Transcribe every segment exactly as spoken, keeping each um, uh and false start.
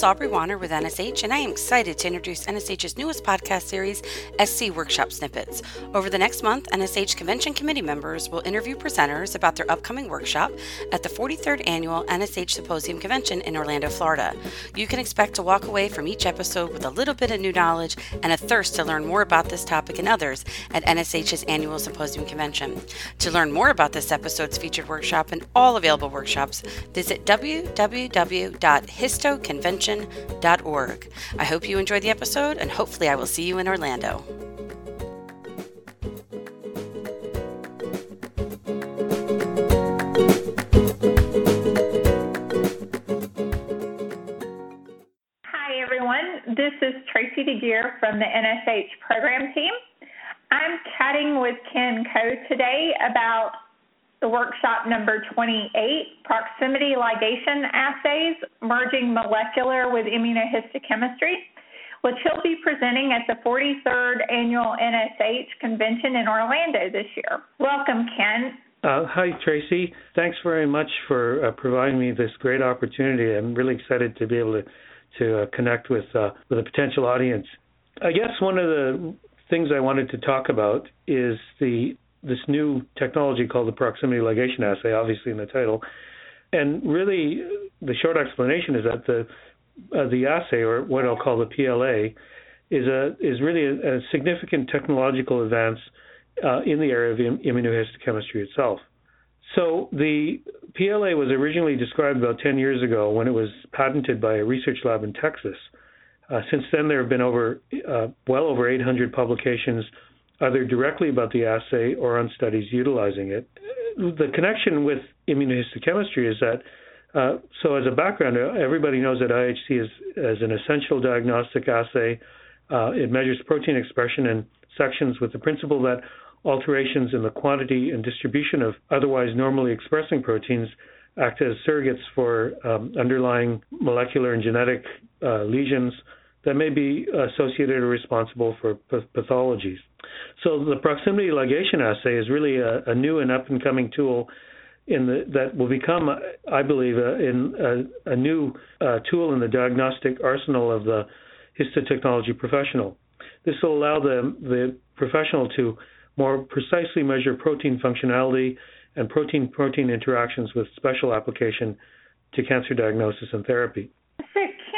is Aubrey Warner with N S H, and I am excited to introduce N S H's newest podcast series, S C Workshop Snippets. Over the next month, N S H Convention Committee members will interview presenters about their upcoming workshop at the forty-third Annual N S H Symposium Convention in Orlando, Florida. You can expect to walk away from each episode with a little bit of new knowledge and a thirst to learn more about this topic and others at N S H's Annual Symposium Convention. To learn more about this episode's featured workshop and all available workshops, visit w w w dot histo convention dot org. I hope you enjoyed the episode, and hopefully I will see you in Orlando. Hi everyone, this is Tracy DeGear from the N S H program team. I'm chatting with Ken Coe today about the workshop number twenty-eight, Proximity Ligation Assays, Merging Molecular with Immunohistochemistry, which he'll be presenting at the forty-third Annual N S H Convention in Orlando this year. Welcome, Ken. Uh, hi, Tracy. Thanks very much for uh, providing me this great opportunity. I'm really excited to be able to, to uh, connect with, uh, with a potential audience. I guess one of the things I wanted to talk about is the this new technology called the proximity ligation assay, obviously in the title. And really, the short explanation is that the uh, the assay, or what I'll call the P L A, is a is really a, a significant technological advance uh, in the area of im- immunohistochemistry itself. So the P L A was originally described about ten years ago when it was patented by a research lab in Texas. Uh, since then, there have been over uh, well over eight hundred publications, either directly about the assay or on studies utilizing it. The connection with immunohistochemistry is that, uh, so as a background, everybody knows that I H C is, is an essential diagnostic assay. Uh, it measures protein expression in sections with the principle that alterations in the quantity and distribution of otherwise normally expressing proteins act as surrogates for um, underlying molecular and genetic uh, lesions that may be associated or responsible for p- pathologies. So the proximity ligation assay is really a, a new and up-and-coming tool in the, that will become, I believe, a, in a, a new uh, tool in the diagnostic arsenal of the histotechnology professional. This will allow the, the professional to more precisely measure protein functionality and protein-protein interactions with special application to cancer diagnosis and therapy. So,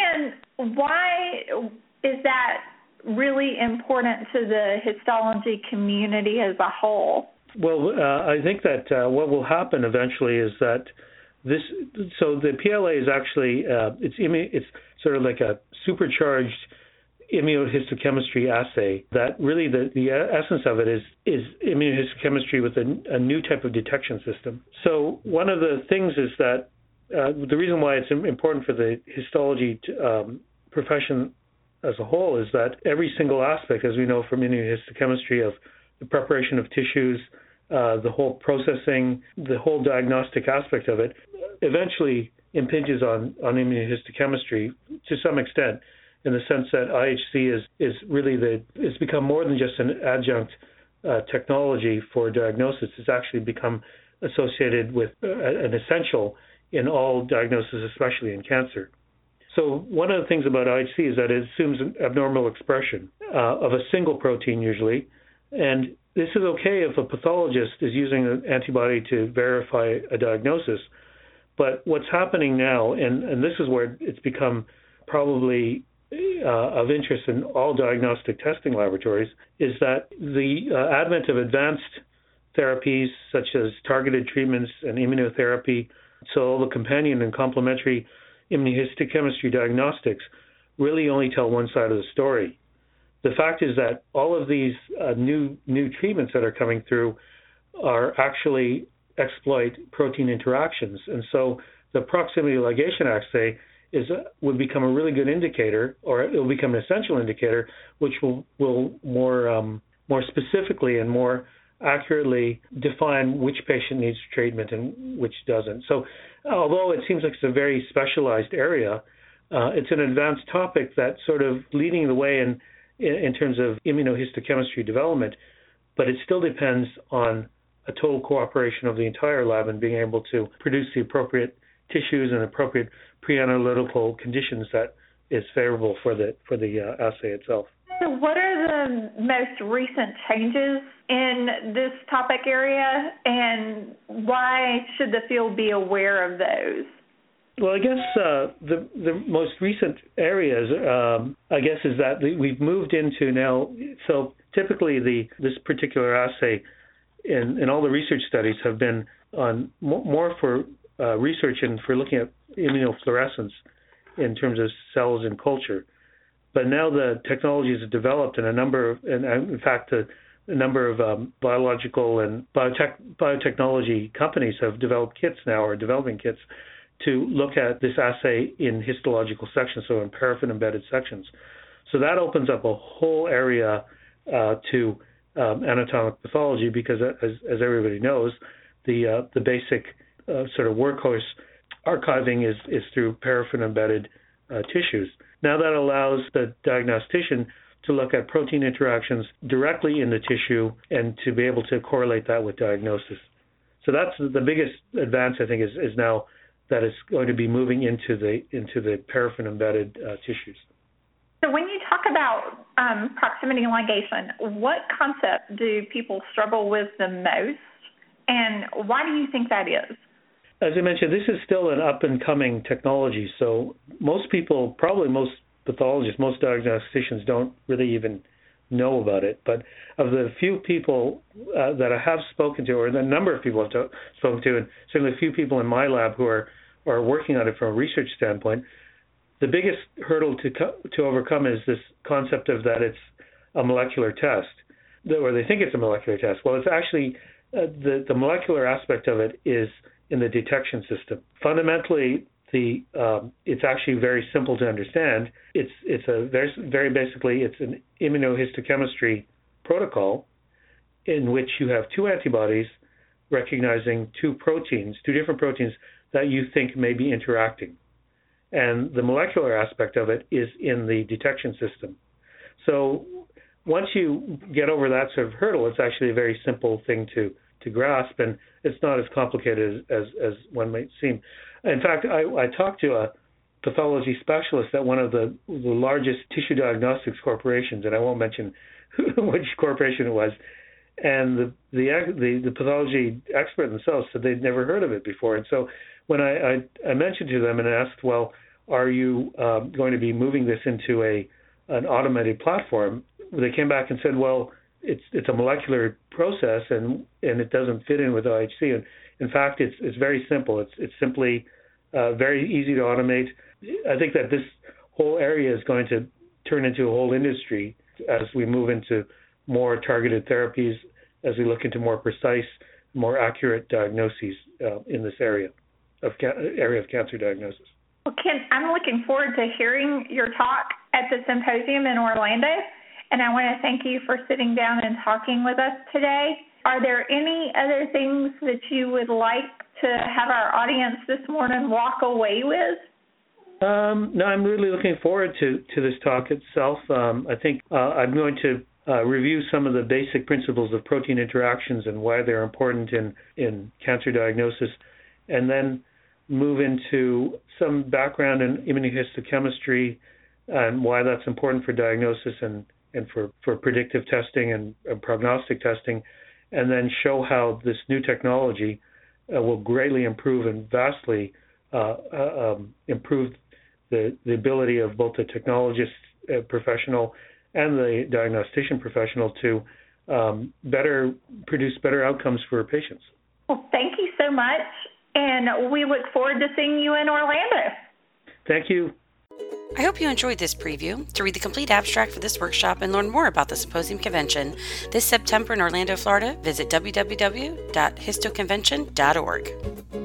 Ken, why is that really important to the histology community as a whole? Well, uh, I think that uh, what will happen eventually is that this. So the P L A is actually uh, it's it's sort of like a supercharged immunohistochemistry assay. That really the, the essence of it is is immunohistochemistry with a, a new type of detection system. So one of the things is that uh, the reason why it's important for the histology to, um, profession as a whole is that every single aspect, as we know from immunohistochemistry, of the preparation of tissues, uh, the whole processing, the whole diagnostic aspect of it, eventually impinges on, on immunohistochemistry to some extent, in the sense that I H C is, is really the, it's become more than just an adjunct uh, technology for diagnosis. It's actually become associated with uh, an essential in all diagnoses, especially in cancer. So one of the things about I H C is that it assumes an abnormal expression uh, of a single protein usually, and this is okay if a pathologist is using an antibody to verify a diagnosis. But what's happening now, and, and this is where it's become probably uh, of interest in all diagnostic testing laboratories, is that the uh, advent of advanced therapies such as targeted treatments and immunotherapy, so all the companion and complementary immunohistochemistry diagnostics really only tell one side of the story. The fact is that all of these uh, new new treatments that are coming through are actually exploit protein interactions, and so the proximity ligation assay is uh, would become a really good indicator, or it will become an essential indicator, which will will more um, more specifically and more accurately define which patient needs treatment and which doesn't. So although it seems like it's a very specialized area, uh, it's an advanced topic that's sort of leading the way in, in, in terms of immunohistochemistry development, but it still depends on a total cooperation of the entire lab and being able to produce the appropriate tissues and appropriate pre-analytical conditions that is favorable for the for the uh, assay itself. So what are the most recent changes in this topic area, and why should the field be aware of those? Well, I guess uh, the the most recent areas, um, I guess, is that we've moved into now. So typically, the this particular assay, in, in all the research studies, have been on more for uh, research and for looking at immunofluorescence in terms of cells in culture. But now the technologies have developed, and a number of, and in fact, a, a number of um, biological and biotech biotechnology companies have developed kits now, or developing kits, to look at this assay in histological sections, so in paraffin-embedded sections. So that opens up a whole area uh, to um, anatomic pathology, because, as, as everybody knows, the uh, the basic uh, sort of workhorse archiving is, is through paraffin-embedded uh, tissues. Now that allows the diagnostician to look at protein interactions directly in the tissue and to be able to correlate that with diagnosis. So that's the biggest advance, I think, is, is now that it's going to be moving into the into the paraffin-embedded uh, tissues. So when you talk about um, proximity ligation, what concept do people struggle with the most, and why do you think that is? As I mentioned, this is still an up-and-coming technology, so most people, probably most pathologists, most diagnosticians don't really even know about it. But of the few people uh, that I have spoken to, or the number of people I've to- spoken to, and certainly a few people in my lab who are, are working on it from a research standpoint, the biggest hurdle to co- to overcome is this concept of that it's a molecular test, or they think it's a molecular test. Well, it's actually, uh, the, the molecular aspect of it is in the detection system. Fundamentally, the um, it's actually very simple to understand. It's it's a very very basically it's an immunohistochemistry protocol in which you have two antibodies recognizing two proteins, two different proteins that you think may be interacting, and the molecular aspect of it is in the detection system. So once you get over that sort of hurdle, it's actually a very simple thing to to grasp, and it's not as complicated as, as, as one might seem. In fact, I, I talked to a pathology specialist at one of the, the largest tissue diagnostics corporations, and I won't mention which corporation it was, and the, the the the pathology expert themselves said they'd never heard of it before. And so when I, I, I mentioned to them and asked, well, are you um, going to be moving this into a an automated platform, they came back and said, well, it's it's a molecular process, and, and it doesn't fit in with O H C. And in fact, it's it's very simple. It's it's simply uh, very easy to automate. I think that this whole area is going to turn into a whole industry as we move into more targeted therapies, as we look into more precise, more accurate diagnoses uh, in this area of ca- area of cancer diagnosis. Well, Ken, I'm looking forward to hearing your talk at the symposium in Orlando. And I want to thank you for sitting down and talking with us today. Are there any other things that you would like to have our audience this morning walk away with? Um, no, I'm really looking forward to, to this talk itself. Um, I think uh, I'm going to uh, review some of the basic principles of protein interactions and why they're important in, in cancer diagnosis, and then move into some background in immunohistochemistry and why that's important for diagnosis and and for, for predictive testing and, and prognostic testing, and then show how this new technology uh, will greatly improve and vastly uh, uh, um, improve the, the ability of both the technologist uh, professional and the diagnostician professional to um, better produce better outcomes for patients. Well, thank you so much, and we look forward to seeing you in Orlando. Thank you. I hope you enjoyed this preview. To read the complete abstract for this workshop and learn more about the Symposium Convention this September in Orlando, Florida, visit w w w dot histoconvention dot org.